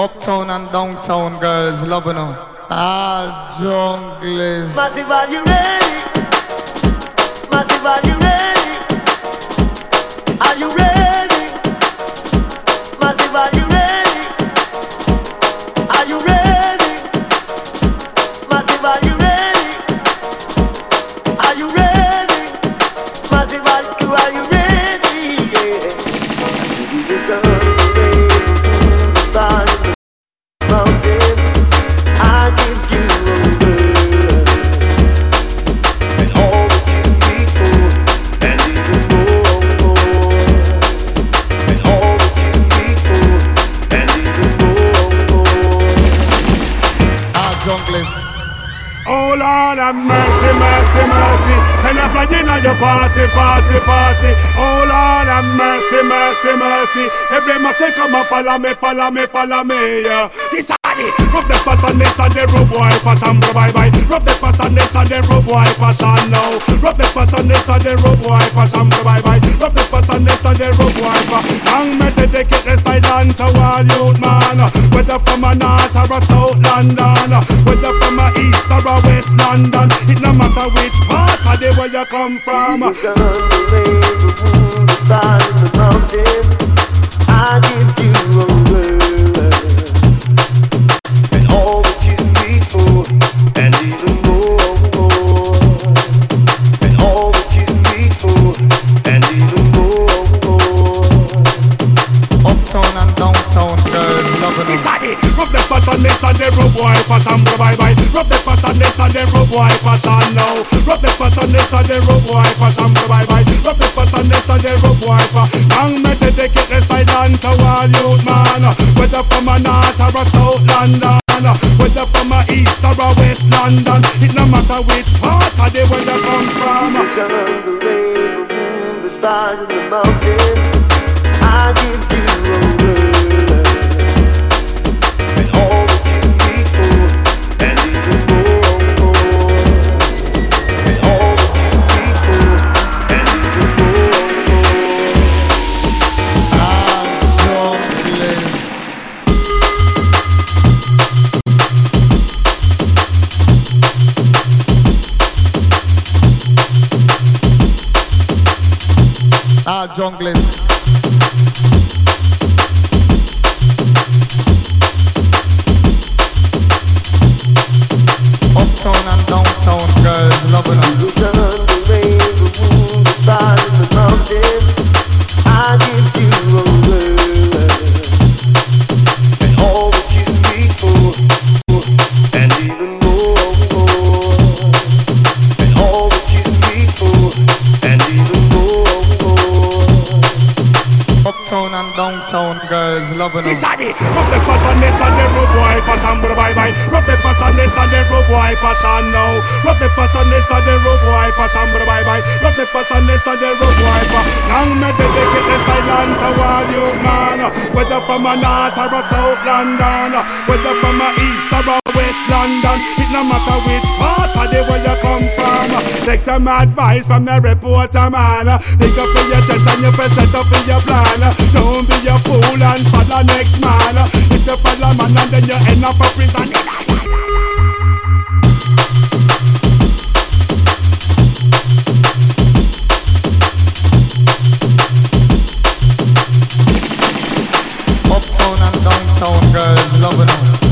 Uptown and downtown girls loving her. Ah, junglers. Massive, are you ready? Massive, are you ready? Are you ready? Massive, are you ready? Are you ready? Massive, are you ready? Are you ready? Massive, are you ready? Yeah. The sun, the stars, the mountain. I give you a word, and all that you need for, and even more, and all that you need for, and even more. Ah, junglers. Oh Lord have mercy, mercy, mercy. Send a flag in on your party, party, party. Oh Lord have mercy, mercy, mercy. Every must say come and follow me, follow me, follow me. Yeah. This rub the pass on this and the rub boy pass and bye bye. Rub the pass on this and the rub boy pass and now. Rub the pass on this and the rub boy pass and bye bye. Rub the pass on this and the rub boy pass. Young men they take it this like dance to all youth man. Whether from a north or a south London, whether from a east or a west London, it no matter which part of the world you come from. The sun, the rain, the moon, the stars, and the mountain. I give you a word, and all that you need for, and even more, and all that you need for, and even more. Uptown and downtown girls loving her. Rub the pass on this and the rub boy pass and bye bye. Rub the pass on this and the rub boy pass and now. Rub the pass on this and the rub boy pass and bye bye. Rub the pass on this and the rub boy pass. Young men they take it this like dance to all youth man. Whether from a north or a south London, whether from a east or a west London, it no matter which part of the world you come from. The sun, the rain, the moon, the stars, and the mountain. I give you a word, and all that you need for, and even more, and all that you need for, and even more. Ah, junglers. Ah, junglers. Uptown and downtown girls loving her. The sun, the rain, the moon, the stars, and the mountain. I give you a word, and all that you need for, and even more, and all that you need for, and even more. Uptown and downtown girls loving her. Rub the pass on this and the rub boy pass and bye bye. Rub the pass on this and the rub boy pass and now. Rub the pass on this and the rub boy pass and bye bye. Rub the pass on this and the rub boy pass. Young men they take it this like land to all youth man. Whether from a north or a south London, whether from a east or a west London, it no matter which part of the world you come from. Take some advice from the reporter man. Think up in your chest and you first set up in your plan. Don't be a fool and follow next man. If you follow man and then you end up a prison. Uptown and downtown girls loving her.